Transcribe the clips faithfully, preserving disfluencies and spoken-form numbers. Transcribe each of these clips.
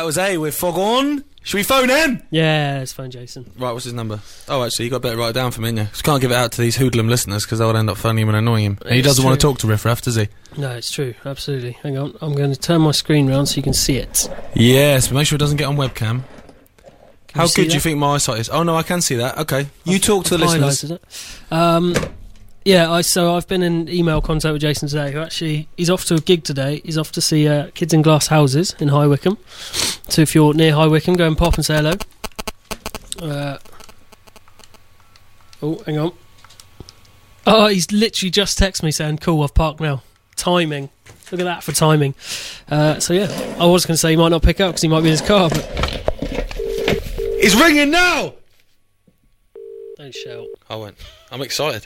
was A with Fog On. Should we phone him? Yeah, let's phone Jason. Right, what's his number? Oh, actually, you got better write it down for me, didn't you? 'Cause can't give it out to these hoodlum listeners because they'll end up phoning him and annoying him. And he doesn't want to talk to Riff Raff, does he? No, it's true, absolutely. Hang on, I'm going to turn my screen round so you can see it. Yes, but make sure it doesn't get on webcam. Can How you see good do you that? think my eyesight is? Oh, no, I can see that. Okay. You talk to the I've listeners. highlighted it. Um, yeah, I, so I've been in email contact with Jason today, who actually, he's off to a gig today. He's off to see uh, Kids in Glass Houses in High Wycombe. So if you're near High Wycombe, go and pop and say hello. Uh, oh, hang on. Oh, he's literally just texted me saying, cool, I've parked now. Timing. Look at that for timing. Uh, so yeah, I was going to say he might not pick up because he might be in his car, but... It's ringing now! Don't shout. I went. I'm excited.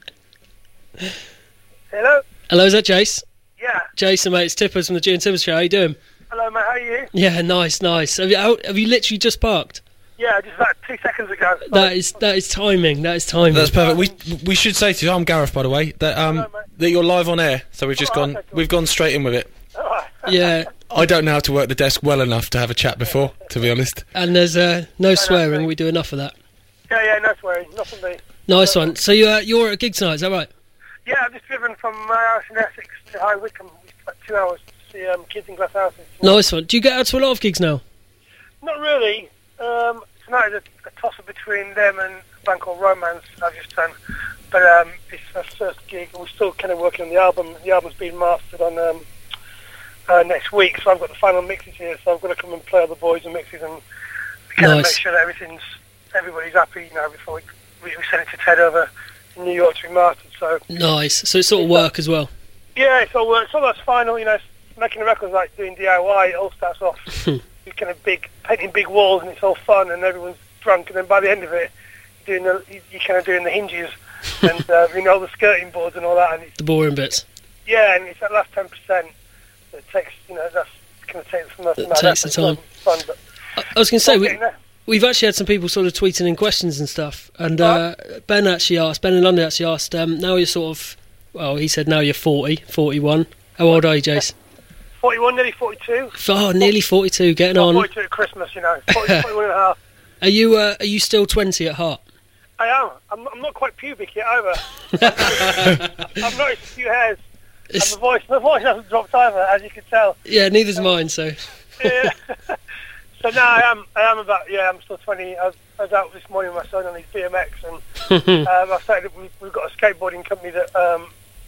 Hello? Hello, is that Jace? Yeah. Jason, mate, it's Tippers from the G and Tippers show. How you doing? Hello, mate, how are you? Yeah, nice, nice. Have you, how, have you literally just parked? Yeah, just about two seconds ago. That is that is timing. That is timing. That's perfect. We we should say to you, I'm Gareth, by the way, that um Hello, mate. that you're live on air. So we've just Oh, gone okay, cool. we've gone straight in with it. All right. Yeah, I don't know how to work the desk well enough to have a chat before, to be honest. and there's uh, no swearing. We do enough of that. Yeah, yeah, no swearing, nothing me. Nice one. So you uh, you're at a gig tonight, is that right? Yeah, I've just driven from my house in Essex to High Wycombe. It's about two hours to see um, Kids in Glass Houses. Nice one. Do you get out to a lot of gigs now? Not really. Um, tonight is a, a toss-up between them and a band called Romance I've just done. But um, it's our first gig, and we're still kind of working on the album. The album's being mastered on um, uh, next week, so I've got the final mixes here, so I've got to come and play all the boys and mixes and kind of Nice. make sure that everything's, everybody's happy, you know, before we, we, we send it to Ted over in New York to be mastered. So Nice. So it's sort of work as well. yeah, it's all work. So that's final, you know, making the records like doing D I Y, it all starts off with kind of big, painting big walls, and it's all fun, and everyone's drunk, and then by the end of it, you're, doing the, you- you're kind of doing the hinges, and uh, you know, the skirting boards and all that, and it's, The boring bits. yeah, and it's that last ten percent that takes, you know, that's kind of takes the most That amount takes of the time. fun, but I, I was going to say, it's we, getting there. we've actually had some people sort of tweeting in questions and stuff, and uh, Ben actually asked, Ben in London actually asked, um, now you're sort of, well, he said now you're forty, forty-one. How old are you, Jace? forty-one, nearly forty-two. Oh, nearly forty-two, getting Well, on. forty-two at Christmas, you know, forty, forty-one and a half. Are you uh, are you still twenty at heart? I am. I'm not, I'm not quite pubic yet either. I've noticed a few hairs. And It's, the voice, the voice hasn't dropped either, as you can tell. yeah, neither's mine, so... Yeah. So now I am, I am about, yeah, I'm still twenty. I was, I was out this morning with my son on his B M X, and um, I started. We've, we've got a skateboarding company that um,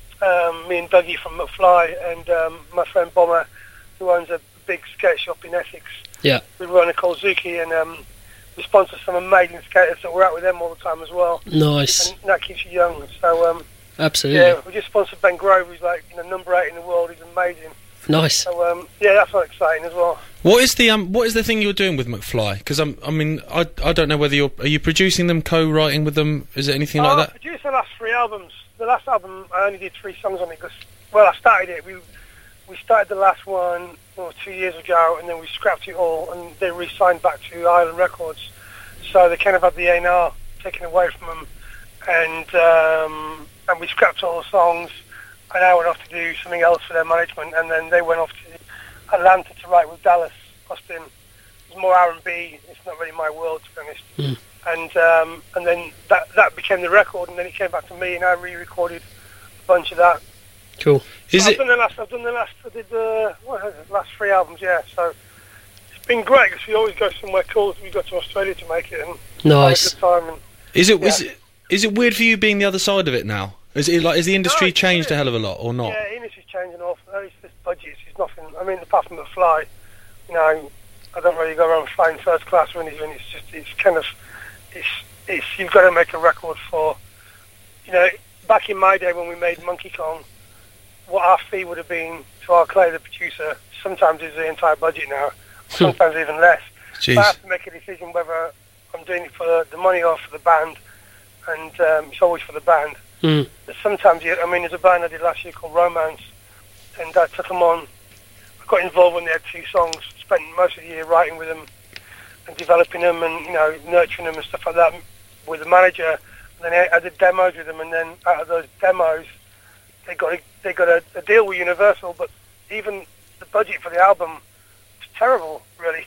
um, me and Dougie from McFly and um, my friend Bomber, who owns a big skate shop in Essex. Yeah. We run it called Zuki, and um, we sponsor some amazing skaters, so we're out with them all the time as well. Nice. And that keeps you young. So um, Absolutely. yeah, we just sponsored Ben Grove, who's like, you know, number eight in the world. He's amazing. Nice. So um, yeah, that's all exciting as well. What is the um what is the thing you're doing with McFly? Because I'm I mean I I don't know whether you're are you producing them, co-writing with them? Is it anything Oh, like I that? produced the last three albums. The last album, I only did three songs on it because, well, I started it. We we started the last one well, two years ago, and then we scrapped it all, and they re-signed back to Island Records. So they kind of had the A and R taken away from them, and um, and we scrapped all the songs. And I went off to do something else for their management, and then they went off to Atlanta to write with Dallas Austin. It's more R and B. It's not really my world, to be honest. Mm. And um, and then that that became the record, and then it came back to me, and I re-recorded a bunch of that. Cool. Is I've it done the last. I've done the last. I did the what is it, the last three albums. Yeah. So it's been great because we always go somewhere cool. We go to Australia to make it, and Nice. have a good time. And is it yeah. is it is it weird for you being the other side of it now? Is it like is the industry No, it's changed a weird. hell of a lot or not? yeah, industry's changing off. It's just budgets. It's nothing. I mean, apart from the fly, you know, I don't really go around flying first class or anything. It's just, it's kind of, it's, it's. You've got to make a record for, you know, back in my day when we made Monkey Kong, what our fee would have been to our Clay, the producer, sometimes is the entire budget now, sometimes even less. Jeez. So I have to make a decision whether I'm doing it for the money or for the band, and um, it's always for the band. Mm. But sometimes, you, I mean, there's a band I did last year called Romance, and I took them on. I got involved when they had two songs, spent most of the year writing with them and developing them and, you know, nurturing them and stuff like that with the manager. And then I, I did demos with them, and then out of those demos, they got a, they got a, a deal with Universal, but even the budget for the album was terrible, really.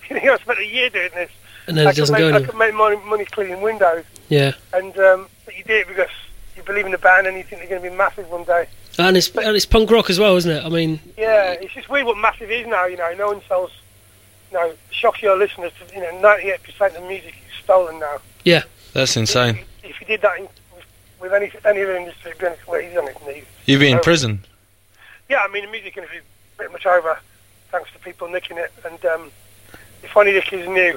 you think I spent a year doing this? And then I it doesn't could go make, I anywhere. could make money, money cleaning windows, Yeah. and um, but you do it because you believe in the band and you think they're going to be massive one day. And it's and it's punk rock as well, isn't it? I mean, Yeah, it's just weird what massive is now. You know, no one sells. You know, shocks your listeners. To, you know, ninety-eight percent of music is stolen now. That's insane. If, if you did that in, with, with any any other industry, it'd be on its way, he's on its knees. You'd be in So- prison. Yeah, I mean, the music industry is pretty much over, thanks to people nicking it. And um, if only the kids knew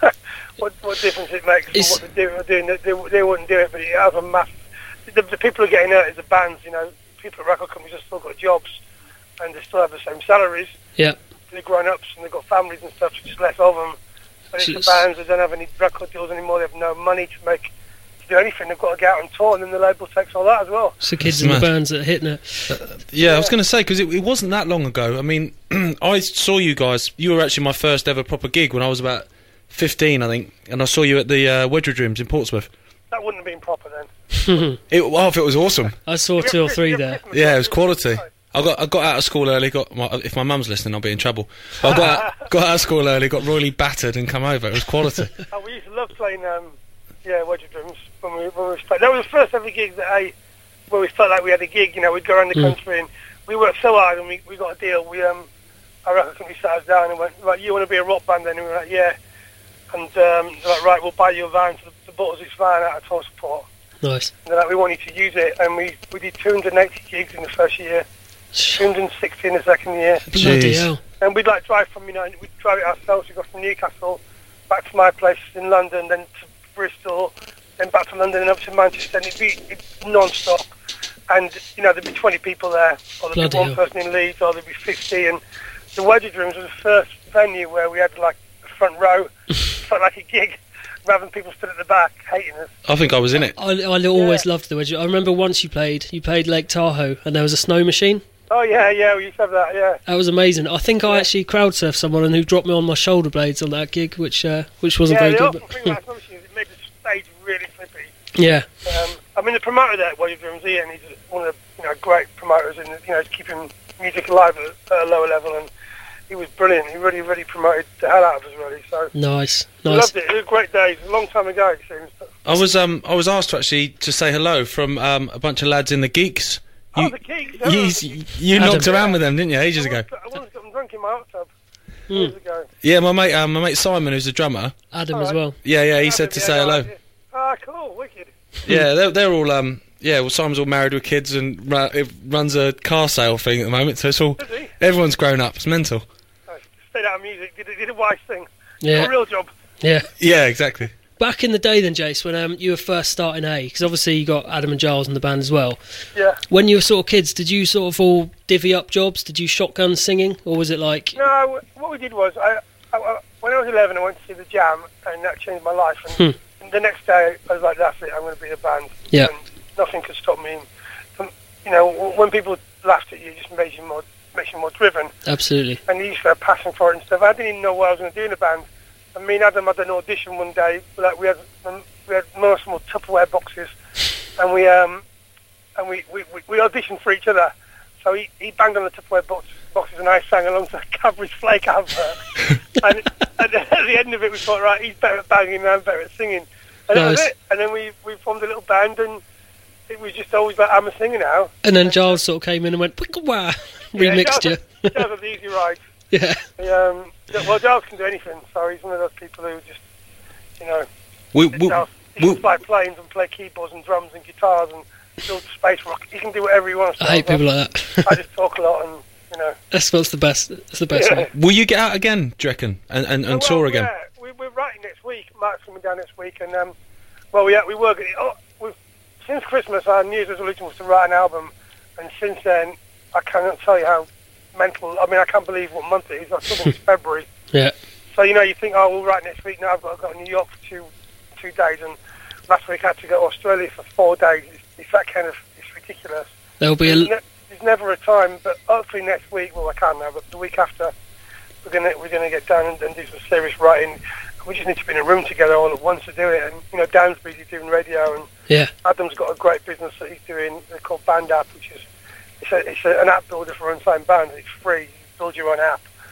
what what difference it makes It's- and what they're doing, doing they, they, they wouldn't do it. But it has a massive. The, the people who are getting hurt is the bands. You know, people at record companies have still got jobs, and they still have the same salaries. Yeah. They're grown-ups and they've got families and stuff. So just less of them. But it's the Jeez. bands that don't have any record deals anymore. They have no money to make to do anything. They've got to get out on tour, and then the label takes all that as well. it's the kids That's in the mad. bands that are hitting it. Yeah, I was going to say, because it, it wasn't that long ago. I mean, I saw you guys. You were actually my first ever proper gig when I was about fifteen, I think. And I saw you at the uh, Wedgewood Rooms in Portsmouth. That wouldn't have been proper then. It, oh, I thought it was awesome. I saw two or three there. Yeah, it was quality. I got I got out of school early. Got my, if my mum's listening, I'll be in trouble. I got out, got out of school early, got royally battered, and come over. It was quality. Oh, we used to love playing, um, yeah, Wedgewood Drums when we when we was playing. That was the first ever gig that I, where we felt like we had a gig. You know, we'd go around the Mm. country and we worked so hard and we, we got a deal. We um, our record company sat us down and went, right, you want to be a rock band? Then and we were like, yeah. And um, they're like, right, we'll buy you a van to the, the Butter's van out of tour support. Nice. And they're like, we want you to use it. And we we did two hundred eighty gigs in the first year, two hundred sixty in the second year. Bloody Jeez. hell. And we'd like drive from, you know, we'd drive it ourselves. We'd go from Newcastle back to my place in London, then to Bristol, then back to London and up to Manchester. And it'd be it'd non-stop. And, you know, there'd be twenty people there, or there'd Bloody be one hell. person in Leeds, or there'd be fifty. And the Wedgewood Rooms was the first venue where we had, like, a front row. Felt like a gig, rather than people stood at the back hating us. I think I was in it. I, I always loved the Wedgewood. I remember once you played, you played Lake Tahoe, and there was a snow machine. Oh, yeah, yeah, we used to have that, yeah. That was amazing. I think I actually crowd surfed someone and who dropped me on my shoulder blades on that gig, which uh, which wasn't yeah, very the good. awful But thing about snow machines, it made the stage really flippy. yeah, Um, I mean, the promoter there at Wedgewood Rooms, Ian, he's one of the you know great promoters, and you know, keeping music alive at, at a lower level, and he was brilliant. He really, really promoted the hell out of us, really. So nice, we nice. loved it. It was great days. A long time ago, it seems. I was um I was asked to actually to say hello from um a bunch of lads in the Geeks. Oh, You, the Geeks. you, you Adam. knocked around with them, didn't you, ages ago? I once got them drunk in my hot tub Hmm. years ago. Yeah, my mate, um, my mate Simon, who's a drummer. Adam All as right. well. Yeah, yeah, he said to Yeah, say no hello. idea. Ah, cool, wicked. Yeah, they're, they're all um yeah. Well, Simon's all married with kids and ra- it runs a car sale thing at the moment. So it's all Does he? everyone's grown up. It's mental. Oh, stayed out of music. Did, did a wise thing. Yeah, A real job. yeah. Yeah, exactly. Back in the day, then, Jace, when um, you were first starting A, because obviously you got Adam and Giles in the band as well. Yeah. When you were sort of kids, did you sort of all divvy up jobs? Did you shotgun singing, or was it like? No, what we did was, I, I, I- when I was eleven, I went to see the Jam, and that changed my life. And, Hmm. and the next day, I was like, "That's it. I'm going to be in a band." Yeah. And nothing could stop me. And, you know, w- when people laughed at you, it just makes you more, makes you more driven. Absolutely. And you used to have passion for it and stuff. I didn't even know what I was going to do in a band. And me and Adam had an audition one day. Like we had, um, we had more small Tupperware boxes, and we um, and we, we, we, we auditioned for each other. So he, he banged on the Tupperware box, boxes, and I sang along to a Cadbury's Flake advert. and, and at the end of it, we thought, right, he's better at banging, and I'm better at singing. And that was Nice. it. And then we, we formed a little band, and it was just always like, I'm a singer now. And then Giles sort of came in and went, "Wah," remixed yeah, you. Giles, Giles had the easy ride. Yeah. Um, well, Giles can do anything, so he's one of those people who just, you know, We, just we, Giles, he we, can fly planes and play keyboards and drums and guitars and build space rock. He can do whatever he wants. I hate people like that. I just talk a lot and, you know. That's what's the best. That's the best Yeah. way. will you get out again, do you reckon, and and, and Well, tour again? Yeah, we, we're writing next week. Mark's coming down next week, and um, well, we we were going. Oh, we've, since Christmas, our New Year's resolution was to write an album, and since then, I cannot tell you how mental. I mean, I can't believe what month it is. I thought it was February. Yeah. So you know, you think, oh, we'll write next week. No, I've got to go to New York for two two days, and last week I had to go to Australia for four days. It's, it's that kind of, it's ridiculous. There'll be There's, a. ne- there's never a time, but hopefully next week. Well, I can now, but the week after, we're gonna we're gonna get down and, and do some serious writing. We just need to be in a room together all at once to do it. And you know, Dan's busy doing radio, and Yeah. Adam's got a great business that he's doing. They're called Band App, which is it's a, it's a, an app builder for unsigned bands. It's free. You build your own app.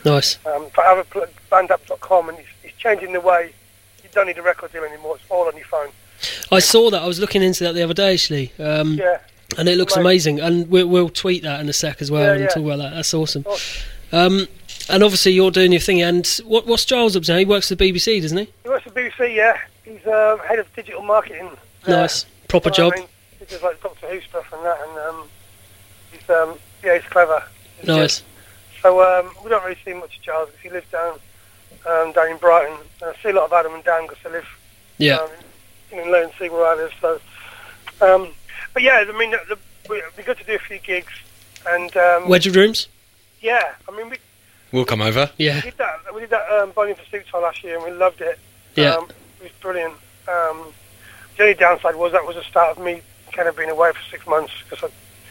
Nice. Um, but I have a pl- bandapp dot com, and it's, it's changing the way you don't need a record deal anymore. It's all on your phone. I saw that. I was looking into that the other day, actually. Um, Yeah. And it looks amazing. And we'll, we'll tweet that in a sec as well Yeah, and yeah. talk about that. That's awesome. Awesome. Um, and obviously you're doing your thing. And what, what's Giles up to now? He works for the B B C, doesn't he? He works for B B C, yeah. He's um, head of digital marketing. there. Nice. Proper So, I job. mean, he does like Doctor Who stuff and that, and um, he's um, yeah, he's clever. He's Nice. good. So um, we don't really see much of Giles because he lives down um, down in Brighton. And I see a lot of Adam and Dan because they live Yeah. um, in Leigh-on-Sea where I live. So, um, but yeah, I mean, the, the, it'd be good to do a few gigs, and um, Wedge rooms? yeah, I mean, we, We'll come over. Yeah. we did that. We did that um, Bowling for Soup Tour last year, and we loved it. Yeah. Um, it was brilliant. Um, the only downside was that was the start of me kind of being away for six months because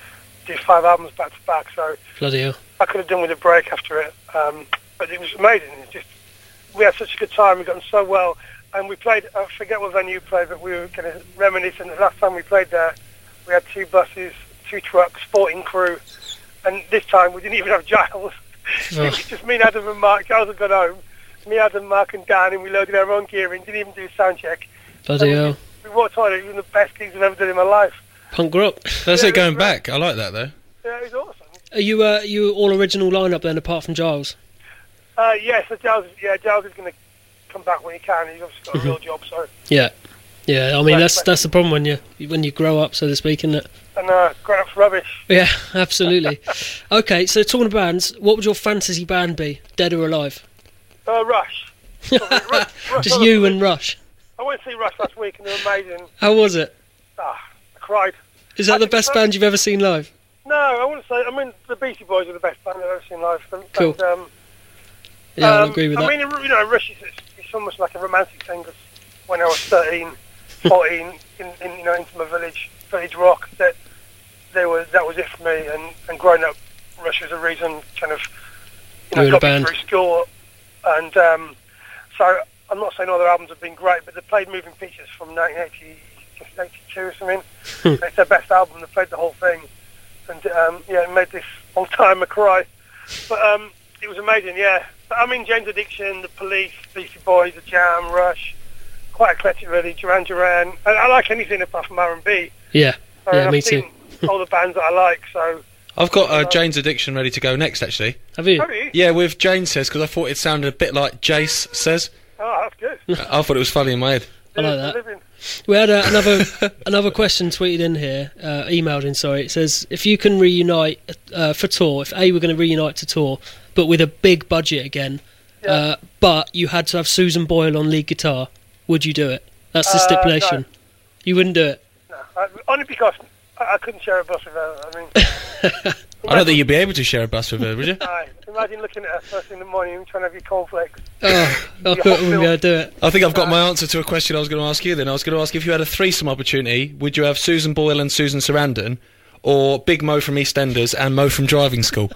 I did five albums back to back. So Bloody hell. I could have done with a break after it. Um, but it was amazing. It just we had such a good time. We got on so well, and we played. I forget what venue we played, but we were kind of reminiscing. The last time we played there, we had two buses, two trucks, fourteen crew, and this time we didn't even have Giles. It was just me and Adam and Mark. Giles had gone home. Me, Adam, Mark, and Dan, and we loaded our own gear in. Didn't even do a sound check. Bloody And hell. We, we walked on it. It was the best gigs I've ever done in my life. Punk rock. That's Yeah, it going right. back. I like that though. Yeah, it was awesome. Are you uh, you all original lineup then, apart from Giles? Uh, yeah, so Giles, yeah, Giles is going to come back when he can. He's obviously got a real job, so Yeah. Yeah, I mean, Right, that's right. that's the problem when you when you grow up, so to speak, isn't it? and uh, grown up's rubbish. Yeah, absolutely. Okay, so talking of bands, what would your fantasy band be, dead or alive? Uh, Rush. Rush, Rush Just on you the- and Rush. I went to see Rush last week, and they were amazing. How was it? Ah, I cried. Is that the I think best so. band you've ever seen live? No, I wouldn't say. I mean, the Beastie Boys are the best band I've ever seen live. And, Cool. And, um, Yeah, I um, agree with I that. mean, you know, Rush is it's, it's almost like a romantic thing. Because when I was thirteen, fourteen, in, in you know, into my village, village rock, that there was that was it for me. And, and growing up, Rush was a reason, kind of, you know, You were in a got me band. through school. And um, so I'm not saying all their albums have been great, but they played Moving Pictures from nineteen eighty-two or something. It's their best album. They played the whole thing, and um, yeah, it made this old timer cry. But um, it was amazing, yeah. But, I mean, Jane's Addiction, The Police, Beastie Boys, The Jam, Rush, quite eclectic really. Duran Duran. I, I like anything apart from R and B. Yeah, So yeah, I've me too. seen all the bands that I like. So I've got uh, Jane's Addiction ready to go next, actually. Have you? have you? Yeah, with Jane Says, because I thought it sounded a bit like Jace Says. Oh, that's good. I thought it was funny in my head. I like Yeah, that. living. We had uh, another another question tweeted in here, uh, emailed in. Sorry, it says if you can reunite uh, for tour, if A were going to reunite to tour, but with a big budget again, Yeah. uh, but you had to have Susan Boyle on lead guitar, would you do it? That's the Uh, stipulation. no. You wouldn't do it. No, I, only because I, I couldn't share a bus with her. I mean, I don't think you'd be able to share a bus with her, would you? Aye. Imagine looking at her first in the morning and trying to have your cornflakes. Oh, I Your couldn't hot be able to do it. I think I've got my answer to a question I was going to ask you then. I was going to ask if you had a threesome opportunity, would you have Susan Boyle and Susan Sarandon, or Big Mo from EastEnders and Mo from Driving School?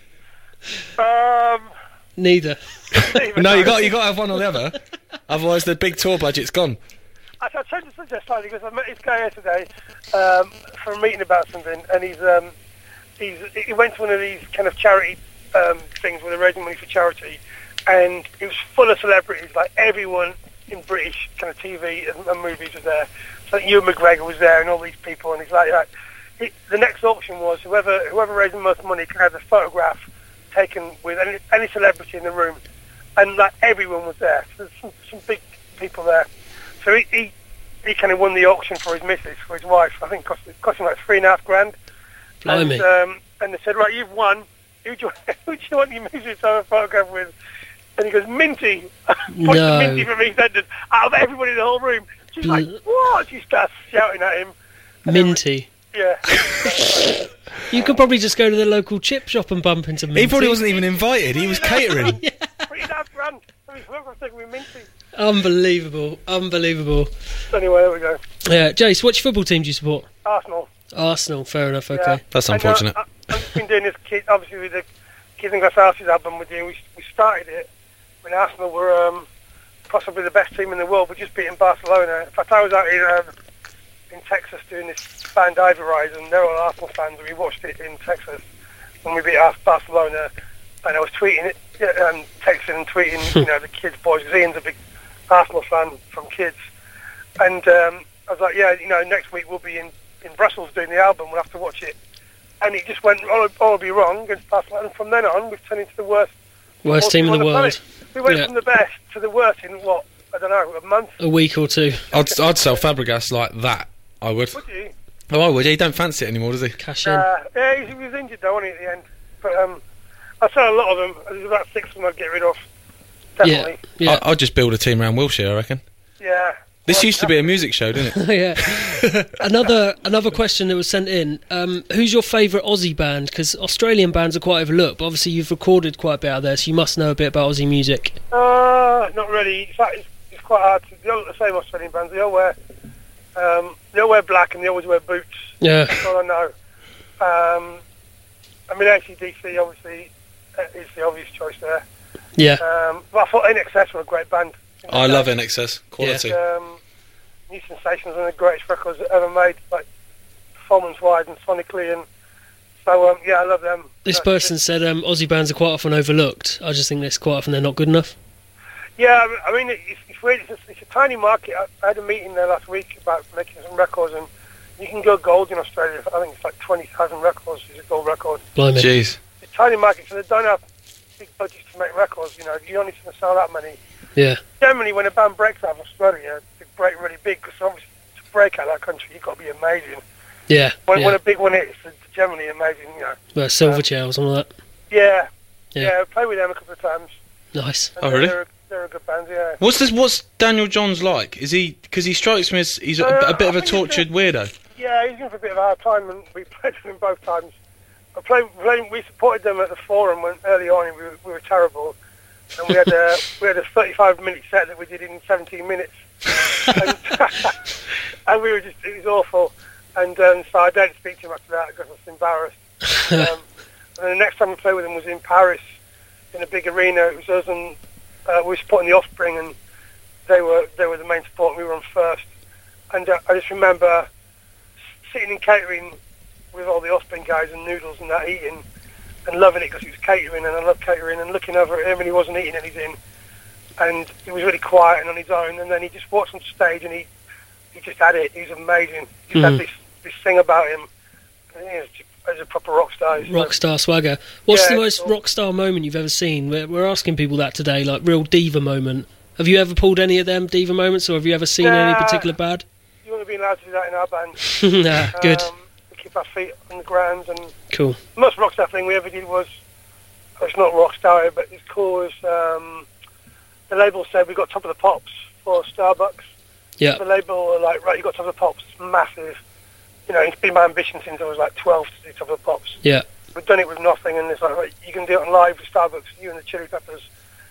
Um, Neither. even No, you though- got you got to have one or the other. Otherwise, the big tour budget's gone. I, I tried to suggest slightly because I met this guy yesterday um, for a meeting about something, and he's um, he's he went to one of these kind of charity um, things where they're raising money for charity, and it was full of celebrities, like everyone in British kind of T V and, and movies was there. So Ewan McGregor was there, and all these people, and he's like, like he, the next auction was whoever whoever raised the most money can have a photograph taken with any, any celebrity in the room, and like everyone was there. So there's some, some big people there. So he, he, he kind of won the auction for his missus, for his wife. I think it cost, it cost him like three and a half grand. Blimey. And, um, and they said, right, you've won. Who do, you, who do you want your missus to have a photograph with? And he goes, Minty. Points to No. Minty from EastEnders. Out of everybody in the whole room. She's like, Bl- what? She starts shouting at him. Minty. Yeah. You could probably just go to the local chip shop and bump into Minty. He probably wasn't even invited. He was catering. Three and a half grand. I mean, photograph taken with Minty. Unbelievable. Unbelievable. Anyway, there we go. Yeah, Jace, which football team do you support? Arsenal. Arsenal. Fair enough. Okay. Yeah. That's And, uh, unfortunate. I, I've just been doing this, kid, obviously, with the Kids and Glass Houses album with you. We, we started it when Arsenal were um, possibly the best team in the world. We just beaten Barcelona. In fact, I was out in, um, in Texas doing this band Ivorize, and they're all Arsenal fans, and we watched it in Texas when we beat Barcelona. and I was tweeting it, yeah, um, texting and tweeting, you know, the kids, boys, because Ian's a big Arsenal fan from kids. And um, I was like, yeah, you know, next week we'll be in, in Brussels doing the album, we'll have to watch it. And it just went, all, all will be wrong against Barcelona. And from then on, we've turned into the worst Worst team in the, the world. Planet. We went yeah. from the best to the worst in, what, I don't know, a month? A week or two. I'd, I'd sell Fabregas like that, I would. Would you? Oh, I would, yeah, he don't fancy it anymore, does he? Cash in. Uh, yeah, he was injured though, wasn't he, at the end? But um, I saw a lot of them. There's about six of them I'd get rid of. Definitely. Yeah. yeah. I, I'd just build a team around Wilshere, I reckon. Yeah. This Well, used to be a music show, didn't it? yeah. Another another question that was sent in. Um, who's your favourite Aussie band? Because Australian bands are quite overlooked, but obviously you've recorded quite a bit out there, so you must know a bit about Aussie music. Uh, not really. In fact, it's, it's quite hard to. They all look the same Australian bands. They all wear, um, they all wear black and they always wear boots. Yeah. That's all I know. Um, I mean, A C D C obviously uh, is the obvious choice there. Yeah. Um, but I thought N X S were a great band. I love N X S, quality. Um, New Sensations are the greatest records ever made, like performance-wise and sonically, and so um, yeah, I love them. This You know, person said um, Aussie bands are quite often overlooked. I just think this quite often they're not good enough. Yeah, I mean, it's, it's weird. It's a, it's a tiny market. I, I had a meeting there last week about making some records, and you can go gold in Australia. I think it's like twenty thousand records is a gold record. Blimey. Jeez. It's a tiny market, so they don't have big budgets to make records. You know, you only can sell that many. Yeah. Generally, when a band breaks out of Australia, they break really big, because obviously to break out of that country, you've got to be amazing. Yeah. When, yeah. when a big one hits, it's generally amazing, you know. Well, Silverchair or something like that. Yeah, Yeah. yeah, I played with them a couple of times. Nice. And Oh, they're- really? They're, a- they're a good band, yeah. What's this? What's Daniel Johns like? Is he? Because he strikes me as he's a, Uh, a bit of I a think he's tortured weirdo. Yeah, he's in for a bit of a hard time, and we played with him both times. I played, played, we supported them at the Forum when early on, and we were, we were terrible. And we had a we had a thirty-five minute set that we did in seventeen minutes, and, and we were just it was awful. And um, so I don't speak to him after that because I was embarrassed. Um, and then the next time we played with him was in Paris, in a big arena. It was us and uh, we were supporting the Offspring, and they were they were the main support. And we were on first, and uh, I just remember sitting in catering with all the Offspring guys and noodles and that, eating and loving it because it was catering, and I love catering, and looking over at him and he wasn't eating anything, and he was really quiet and on his own, and then he just walked on stage and he he just had it. He was amazing. He just Mhm. had this this thing about him. And he was, just, he was a proper rock star. He was Rock star swagger. What's Yeah, the most cool. rock star moment you've ever seen? We're, we're asking people that today, like real diva moment. Have you ever pulled any of them diva moments, or have you ever seen any Nah. particular bad? You wouldn't have been allowed to do that in our band. Nah, good. Um, we keep our feet on the ground, and Cool. the most rock star thing we ever did was, well, it's not rock star, but it's cool, was um, the label said we got Top of the Pops for Starbucks. Yeah. The label were like, right, you got Top of the Pops, it's massive. You know, it's been my ambition since I was like twelve to do Top of the Pops. Yeah. We've done it with nothing, and it's like, right, you can do it on live with Starbucks, you and the Chili Peppers,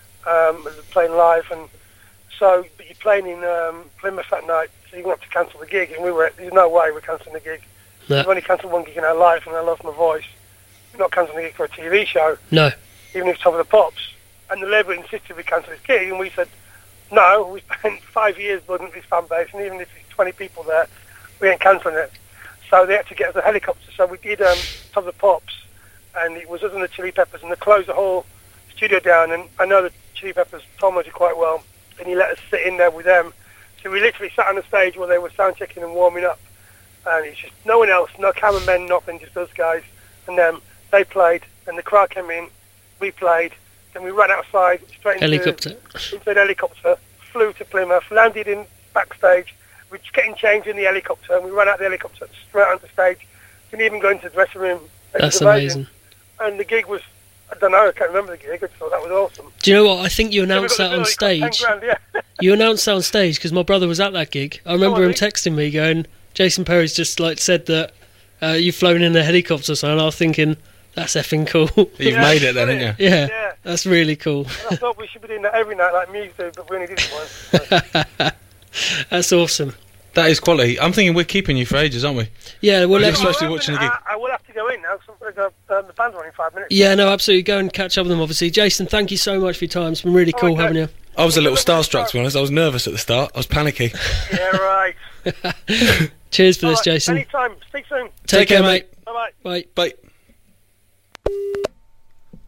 um, playing live, and so, but you're playing in um, Plymouth that night, so you're going to have to cancel the gig, and we were, there's no way we're cancelling the gig. No. We've only cancelled one gig in our life, and I lost my voice. We're not cancelling the gig for a T V show, No. even if it's Top of the Pops. And the label insisted we cancel this gig, and we said, no, we spent five years building this fan base, and even if there's twenty people there, we ain't cancelling it. So they had to get us a helicopter, so we did um, Top of the Pops, and it was us and the Chili Peppers, and they closed the whole studio down, and I know the Chili Peppers, Tom knows it quite well, and he let us sit in there with them. So we literally sat on the stage while they were sound checking and warming up, and it's just no one else, no cameramen, nothing, just us guys, and them. They played, and the crowd came in, we played, then we ran outside, straight into, Helicopter. into an helicopter, flew to Plymouth, landed in backstage, we're just getting changed in the helicopter, and we ran out the helicopter straight onto stage, didn't even go into the dressing room. It That's was amazing. amazing. And the gig was, I don't know, I can't remember the gig, I just thought that was awesome. Do you know what? I think you So we announced got that the on bill, it cost stage. ten grand, yeah. You announced that on stage because my brother was at that gig. I remember Oh, him was he? texting me going, Jason Perry's just like said that uh, you've flown in a helicopter, so and I was thinking, that's effing cool. You've Yeah, made it then, brilliant. haven't you? yeah, Yeah. that's really cool. And I thought we should be doing that every night like Muse do, but we only did it once. So. That's awesome. That is quality. I'm thinking we're keeping you for ages, aren't we? Yeah, we'll Yeah, let so- you. Especially watching the gig. I, I will have to go in now, because um, the band's running five minutes. Yeah, no, absolutely. Go and catch up with them, obviously. Jason, thank you so much for your time. It's been really cool okay. having you. I was a little starstruck, to be honest. I was nervous at the start. I was panicky. Yeah, right. Cheers for All this, right, Jason. Anytime. Speak soon. Take, care, mate. Bye-bye. Bye. Bye.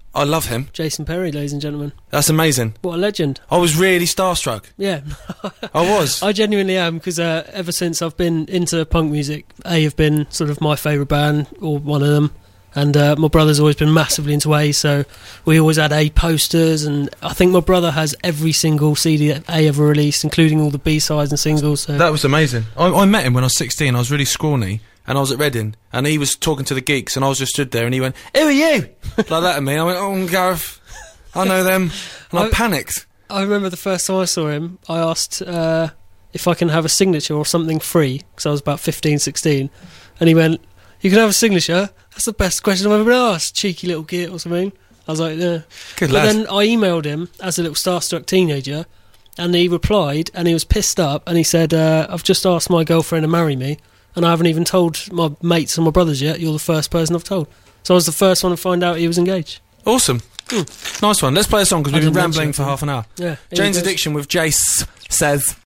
I love him. Jason Perry, ladies and gentlemen. That's amazing. What a legend. I was really starstruck. Yeah. I was. I genuinely am, because uh, ever since I've been into punk music, A have been sort of my favourite band, or one of them, and uh, my brother's always been massively into A, so we always had A posters, and I think my brother has every single C D that A ever released, including all the B-sides and singles. So. That was amazing. I, I met him when I was sixteen. I was really scrawny, and I was at Reading, and he was talking to the geeks, and I was just stood there, and he went, "Who are you?" like that at me. I went, "Oh, Gareth, I know them," and I, I panicked. I remember the first time I saw him, I asked uh, if I can have a signature or something free, because I was about fifteen, sixteen, and he went, "You can have a signature? That's the best question I've ever been asked, cheeky little git," or something. I was like, yeah. Good But lad. then I emailed him as a little starstruck teenager, and he replied, and he was pissed up, and he said, uh, "I've just asked my girlfriend to marry me, and I haven't even told my mates and my brothers yet. You're the first person I've told." So I was the first one to find out he was engaged. Awesome. Hmm. Nice one. Let's play a song, because I we've been didn't rambling mention for it. half an hour. Yeah. Jane's He goes- Addiction with Jace says...